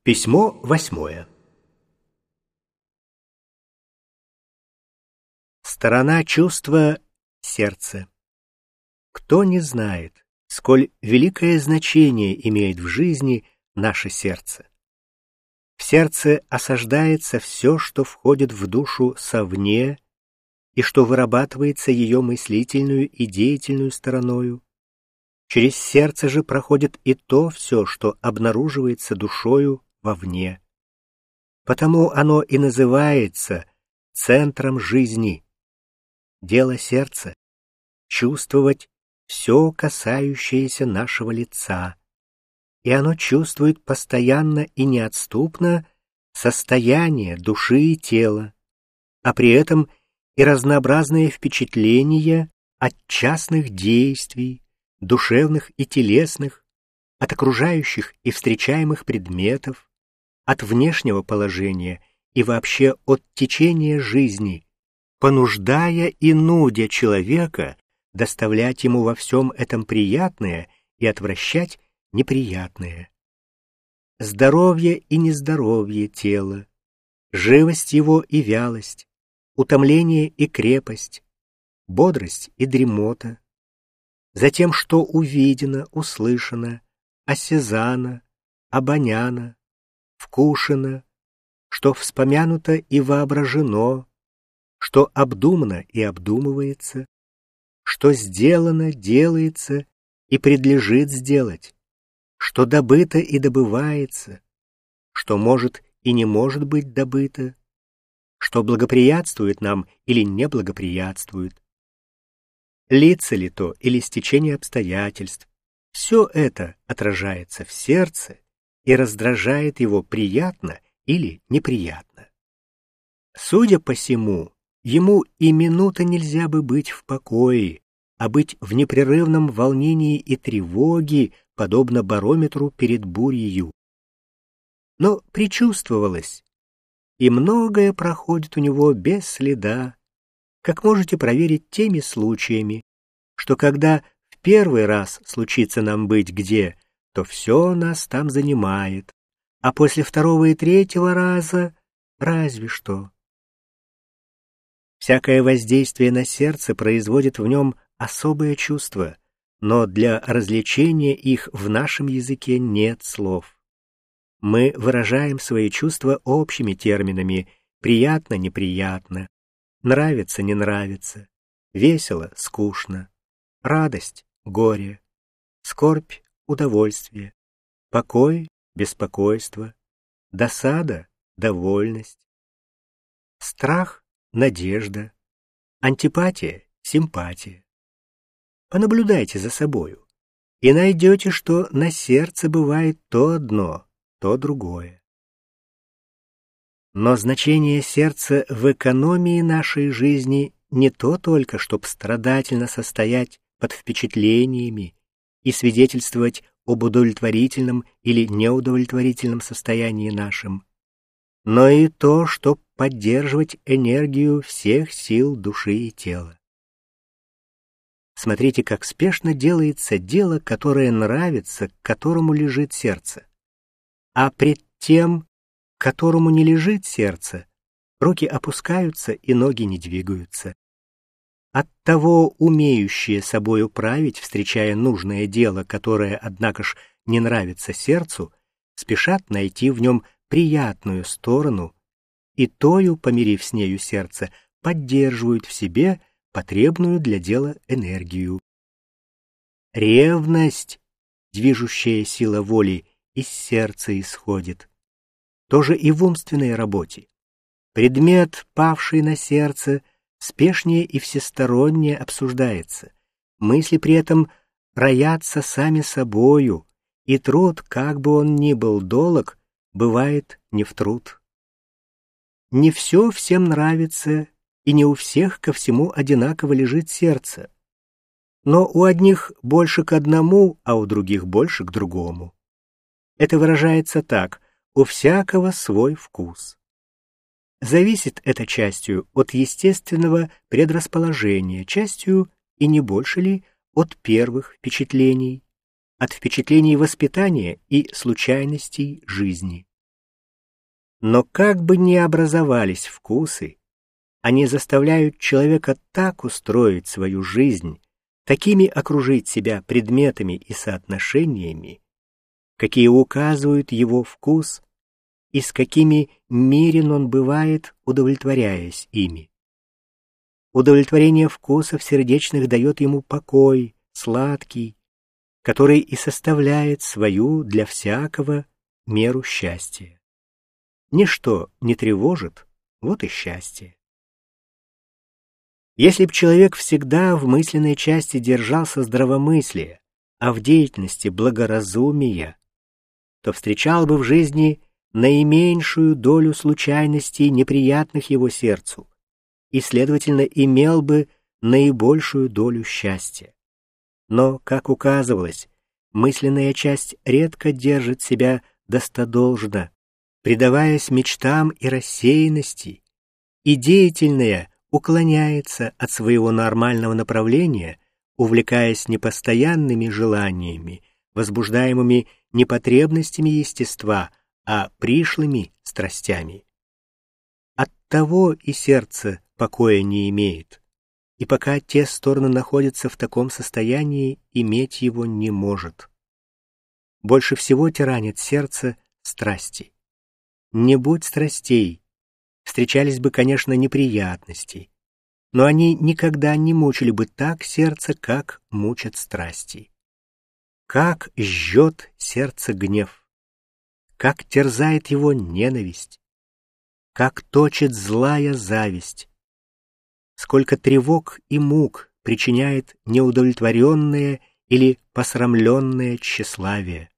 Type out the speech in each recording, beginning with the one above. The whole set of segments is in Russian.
Письмо 8. Сторона чувства — сердце. Кто не знает, сколь великое значение имеет в жизни наше сердце. В сердце осаждается все, что входит в душу совне и что вырабатывается ее мыслительную и деятельную стороною. Через сердце же проходит и то все, что обнаруживается душою вовне. Потому оно и называется центром жизни. Дело сердца — чувствовать все, касающееся нашего лица, и оно чувствует постоянно и неотступно состояние души и тела, а при этом и разнообразные впечатления от частных действий, душевных и телесных, от окружающих и встречаемых предметов, от внешнего положения и вообще от течения жизни, понуждая и нудя человека доставлять ему во всем этом приятное и отвращать неприятное. Здоровье и нездоровье тела, живость его и вялость, утомление и крепость, бодрость и дремота, затем, что увидено, услышано, осязано, обоняно, вкушено, что вспомянуто и воображено, что обдумано и обдумывается, что сделано, делается и предлежит сделать, что добыто и добывается, что может и не может быть добыто, что благоприятствует нам или не благоприятствует, лица ли то или стечение обстоятельств, все это отражается в сердце и раздражает его приятно или неприятно. Судя по сему, ему и минуты нельзя бы быть в покое, а быть в непрерывном волнении и тревоге, подобно барометру перед бурею. Но предчувствовалось, и многое проходит у него без следа, как можете проверить теми случаями, что когда в первый раз случится нам быть где, то все нас там занимает, а после второго и третьего раза разве что. Всякое воздействие на сердце производит в нем особые чувства, но для различения их в нашем языке нет слов. Мы выражаем свои чувства общими терминами «приятно-неприятно», «нравится-не нравится», «весело-скучно», «радость», «горе», «скорбь», «удовольствие», «покой», «беспокойство», «досада», «довольность», «страх», «надежда», «антипатия», «симпатия». Понаблюдайте за собою и найдете, что на сердце бывает то одно, то другое. Но значение сердца в экономии нашей жизни не то только, чтоб страдательно состоять под впечатлениями и свидетельствовать об удовлетворительном или неудовлетворительном состоянии нашем, но и то, чтоб поддерживать энергию всех сил души и тела. Смотрите, как спешно делается дело, которое нравится, к которому лежит сердце. А пред тем, к которому не лежит сердце, руки опускаются и ноги не двигаются. Оттого умеющие собою править, встречая нужное дело, которое, однако ж, не нравится сердцу, спешат найти в нем приятную сторону и тою, помирив с нею сердце, поддерживают в себе потребную для дела энергию. Ревность, движущая сила воли, из сердца исходит. Тоже и в умственной работе. Предмет, павший на сердце, спешнее и всесторонне обсуждается. Мысли при этом роятся сами собою, и труд, как бы он ни был долог, бывает не в труд. Не все всем нравится, и не у всех ко всему одинаково лежит сердце. Но у одних больше к одному, а у других больше к другому. Это выражается так: у всякого свой вкус. Зависит это частью от естественного предрасположения, частью, и не больше ли, от первых впечатлений, от впечатлений воспитания и случайностей жизни. Но как бы ни образовались вкусы, они заставляют человека так устроить свою жизнь, такими окружить себя предметами и соотношениями, какие указывают его вкус и с какими мирен он бывает, удовлетворяясь ими. Удовлетворение вкусов сердечных дает ему покой, сладкий, который и составляет свою для всякого меру счастья. Ничто не тревожит, вот и счастье. Если б человек всегда в мысленной части держался здравомыслия, а в деятельности благоразумия, то встречал бы в жизни наименьшую долю случайностей, неприятных его сердцу, и, следовательно, имел бы наибольшую долю счастья. Но, как указывалось, мысленная часть редко держит себя достодолжно, предаваясь мечтам и рассеянности, и деятельная уклоняется от своего нормального направления, увлекаясь непостоянными желаниями, возбуждаемыми не потребностями естества, а пришлыми страстями. Оттого и сердце покоя не имеет, и пока те стороны находятся в таком состоянии, иметь его не может. Больше всего тиранит сердце страсти. Не будь страстей, встречались бы, конечно, неприятности, но они никогда не мучили бы так сердце, как мучат страсти. Как жжет сердце гнев, как терзает его ненависть, как точит злая зависть, сколько тревог и мук причиняет неудовлетворенное или посрамленное тщеславие.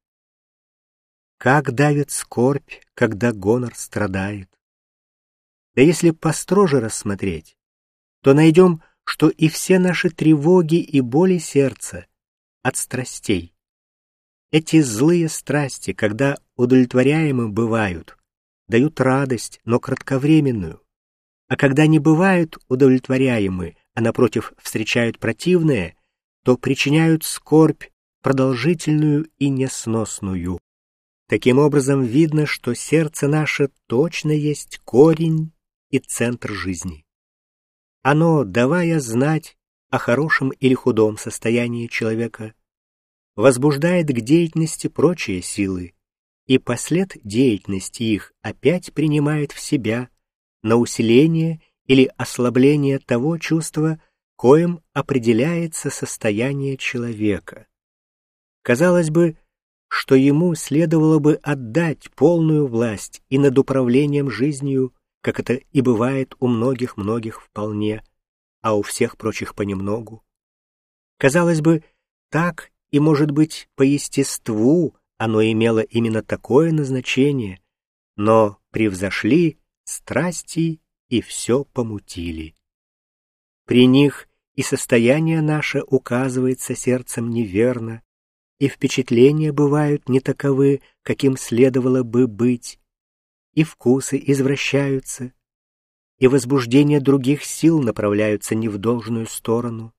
Как давит скорбь, когда гонор страдает. Да если построже рассмотреть, то найдем, что и все наши тревоги и боли сердца от страстей. Эти злые страсти, когда удовлетворяемы бывают, дают радость, но кратковременную, а когда не бывают удовлетворяемы, а напротив встречают противное, то причиняют скорбь продолжительную и несносную. Таким образом, видно, что сердце наше точно есть корень и центр жизни. Оно, давая знать о хорошем или худом состоянии человека, возбуждает к деятельности прочие силы, и послед деятельности их опять принимает в себя на усиление или ослабление того чувства, коим определяется состояние человека. Казалось бы, что ему следовало бы отдать полную власть и над управлением жизнью, как это и бывает у многих вполне, а у всех прочих понемногу. Казалось бы, так и, может быть, по естеству оно имело именно такое назначение, но превзошли страсти и все помутили. При них и состояние наше указывается сердцем неверно, и впечатления бывают не таковы, каким следовало бы быть, и вкусы извращаются, и возбуждения других сил направляются не в должную сторону.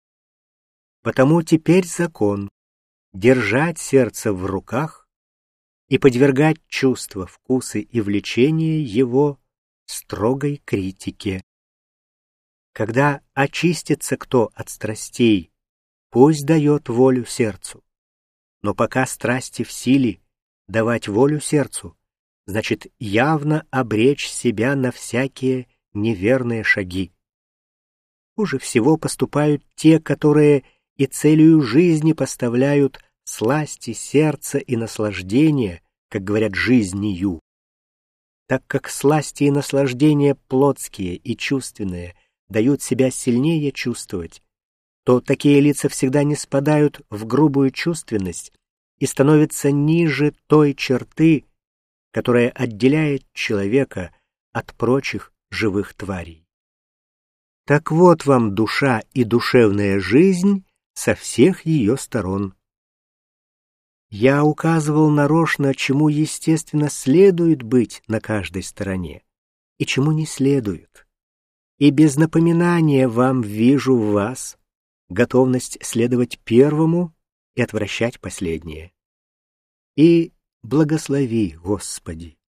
Потому теперь закон — держать сердце в руках и подвергать чувства, вкусы и влечения его строгой критике. Когда очистится кто от страстей, пусть дает волю сердцу, но пока страсти в силе, давать волю сердцу значит явно обречь себя на всякие неверные шаги. Хуже всего поступают те, которые и целью жизни поставляют сласти сердца и наслаждения, как говорят, жизнью. Так как сласти и наслаждения плотские и чувственные дают себя сильнее чувствовать, то такие лица всегда не спадают в грубую чувственность и становятся ниже той черты, которая отделяет человека от прочих живых тварей. Так вот вам душа и душевная жизнь со всех ее сторон. Я указывал нарочно, чему, естественно, следует быть на каждой стороне, и чему не следует. И без напоминания вам вижу в вас готовность следовать первому и отвращать последнее. И благослови, Господи,